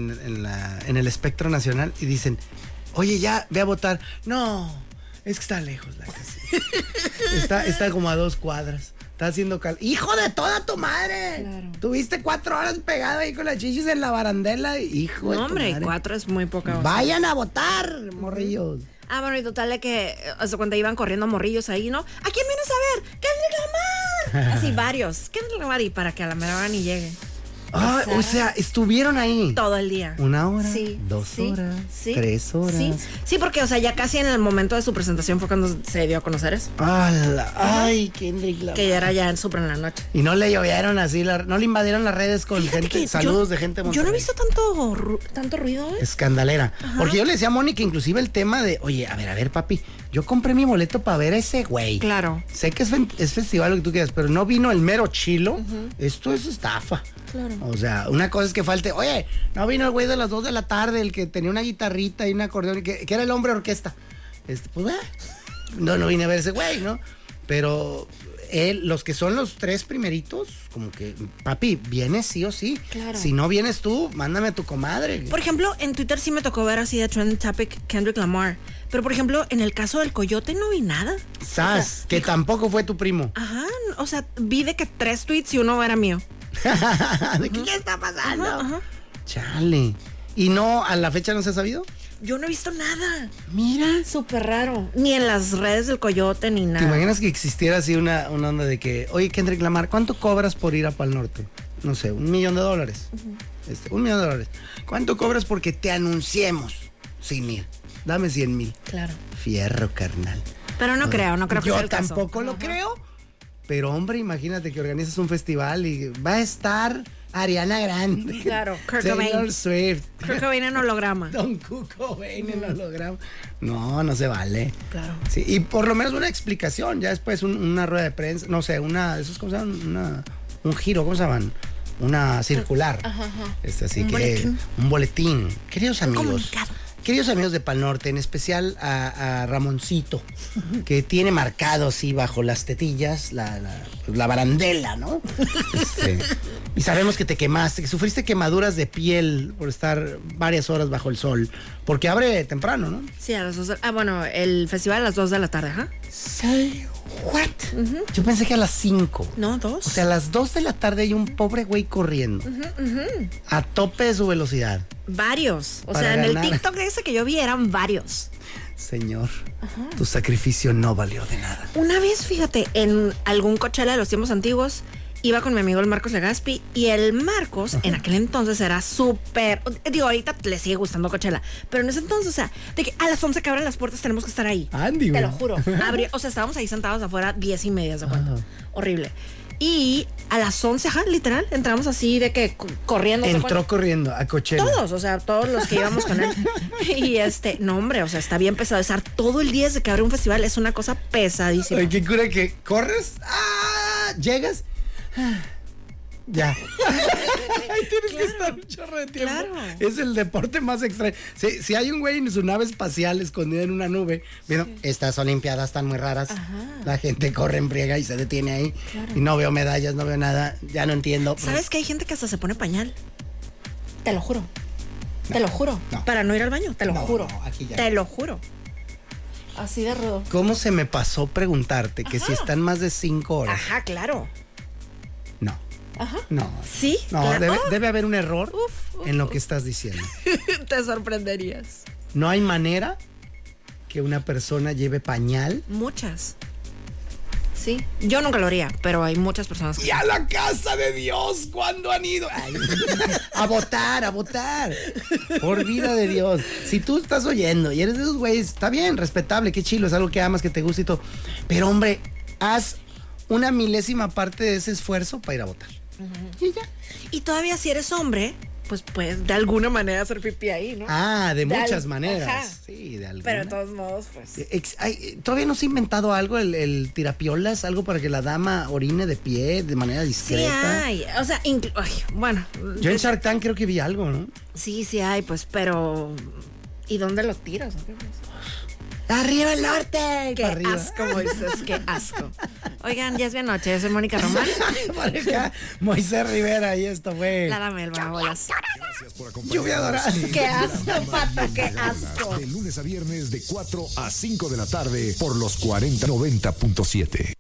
D: en el espectro nacional y dicen, oye, ya, ve a votar. No, es que está lejos la casa. Está como a 2 cuadras. Está haciendo ¡hijo de toda tu madre! Claro. Tuviste 4 horas pegada ahí con las chichis en la barandela. Hijo de tu
B: hombre,
D: madre.
B: 4 es muy poca.
D: Vayan a votar, morrillos.
B: Ah, bueno, y total de que cuando iban corriendo morrillos ahí, ¿no? ¿A quién vienes a ver? ¡Kendrick Lamar! Así varios. Kendrick Lamar, y para que a la mera hora ni llegue.
D: Ah, o sea, estuvieron ahí.
B: Todo el día.
D: 1 hora,
B: sí,
D: 2 horas,
B: sí,
D: 3 horas.
B: Sí, porque, o sea, ya casi en el momento de su presentación fue cuando se dio a conocer eso.
D: Ay, Kendrick Lamar.
B: Que ya era ya súper en la noche.
D: Y no le llovieron así, no le invadieron las redes con gente, saludos de gente de Monterrey.
B: Yo no he visto tanto ruido, ¿eh?
D: Escandalera. Ajá. Porque yo le decía a Mónica, inclusive el tema de, oye, a ver, papi, yo compré mi boleto para ver a ese güey.
B: Claro.
D: Sé que es festival, lo que tú quieras, pero no vino el mero chilo. Esto es estafa.
B: Claro.
D: O sea, una cosa es que falte, oye, no vino el güey de las 2 de la tarde, el que tenía una guitarrita y un acordeón, que era el hombre orquesta. Pues, no vine a ver ese güey, ¿no? Pero los que son los 3 primeritos, como que, papi, vienes sí o sí.
B: Claro.
D: Si no vienes tú, mándame a tu comadre.
B: Por ejemplo, en Twitter sí me tocó ver así de Trending Topic Kendrick Lamar. Pero, por ejemplo, en el caso del Coyote no vi nada.
D: Sas, que tampoco fue tu primo.
B: Ajá, o sea, vi de que 3 tweets y uno era mío.
D: ¿De qué está pasando?
B: Ajá.
D: Chale. ¿Y no, a la fecha no se ha sabido?
B: Yo no he visto nada.
D: Mira.
B: Súper raro. Ni en las redes del Coyote, ni nada.
D: ¿Te imaginas que existiera así una onda de que, oye, Kendrick Lamar, ¿cuánto cobras por ir a Pal Norte? No sé, $1 millón. $1 millón. ¿Cuánto cobras porque te anunciemos sin ir? Dame 100,000.
B: Claro.
D: Fierro, carnal.
B: Pero no creo que sea el caso.
D: Yo tampoco lo creo. Pero, hombre, imagínate que organizas un festival y va a estar Ariana Grande.
B: Claro, Kurt
D: Taylor
B: Cobain.
D: Swift.
B: Kurt Cobain en holograma.
D: Don Kurt Cobain en holograma. No se vale.
B: Claro.
D: Sí, y por lo menos una explicación. Ya después una rueda de prensa. No sé, esos, ¿cómo se llaman? Un giro, ¿cómo se llaman? Una circular. Ajá. Así un boletín. Queridos amigos. Queridos amigos de Pal Norte, en especial a Ramoncito, que tiene marcado así bajo las tetillas la barandela, ¿no? Y sabemos que te quemaste, que sufriste quemaduras de piel por estar varias horas bajo el sol, porque abre temprano, ¿no?
B: Sí, a las 2 bueno, el festival a las 2 de la tarde, ¿ajá?
D: Say what? Yo pensé que a las 5.
B: No, 2.
D: O sea, a las 2 de la tarde hay un pobre güey corriendo a tope de su velocidad.
B: Varios. O
D: Para
B: sea, en
D: ganar.
B: el TikTok ese que yo vi eran varios.
D: Señor, tu sacrificio no valió de nada.
B: Una vez, fíjate, en algún Coachella de los tiempos antiguos, iba con mi amigo el Marcos Legaspi, y el Marcos en aquel entonces era súper, digo, ahorita le sigue gustando Coachella, pero en ese entonces, o sea, de que a las 11 que abren las puertas tenemos que estar ahí.
D: Andy,
B: te
D: güey.
B: lo juro. O sea, estábamos ahí sentados afuera 10:30, ¿se cuenta? Horrible. Y a las 11, literal, entramos así de que corriendo.
D: Entró corriendo a Coachella.
B: Todos, o sea, todos los que íbamos con él. Y no, hombre, o sea, está bien pesado. Estar todo el día desde que abre un festival es una cosa pesadísima.
D: Ay, qué cura que corres, llegas, ya. Ahí tienes que estar un chorro de tiempo.
B: Claro.
D: Es el deporte más extraño. Si hay un güey en su nave espacial escondida en una nube, viendo, estas olimpiadas están muy raras. La gente corre en friega y se detiene ahí. Claro. Y no veo medallas, no veo nada. Ya no entiendo.
B: ¿Sabes que hay gente que hasta se pone pañal? Te lo juro.
D: No,
B: te lo juro.
D: no.
B: Para no ir al baño, te lo juro.
D: No, aquí ya.
B: Te lo juro. Así de rudo.
D: ¿Cómo se me pasó preguntarte que si están más de 5 horas?
B: Ajá, claro.
D: No.
B: Ajá.
D: No.
B: Sí.
D: No,
B: claro.
D: debe haber un error en lo que estás diciendo.
B: Te sorprenderías.
D: No hay manera que una persona lleve pañal.
B: Muchas. Sí. Yo nunca lo haría, pero hay muchas personas que...
D: ¡Y a la casa de Dios! ¿Cuándo han ido? Ay, a votar. Por vida de Dios. Si tú estás oyendo y eres de esos güeyes, está bien, respetable, qué chilo, es algo que amas, que te gusta y todo. Pero, hombre, haz una milésima parte de ese esfuerzo para ir a votar. Y ya.
B: Y todavía si eres hombre, pues de alguna manera hacer pipí ahí, ¿no?
D: Ah, de muchas
B: al-
D: maneras.
B: ajá.
D: Sí, de alguna.
B: Pero de todos modos, pues.
D: ¿Todavía no se ha inventado algo, el tirapiolas? Algo para que la dama orine de pie de manera
B: Sí
D: discreta.
B: hay. O sea, bueno.
D: Yo en Shark Tank creo que vi algo, ¿no?
B: Sí hay, pues, pero. ¿Y dónde lo tiras?
D: ¡Arriba el norte!
B: Qué
D: para arriba.
B: asco, Moisés, qué asco. Oigan, ya es bien noche, yo soy Mónica Román.
D: Pareja Moisés Rivera y esto fue
B: La dama del vagabolas.
A: Gracias por acompañarnos.
D: Lluvia Dorada.
B: Qué asco, Pato, qué asco.
A: De lunes a viernes de 4 a 5 de la tarde por los 4090.7.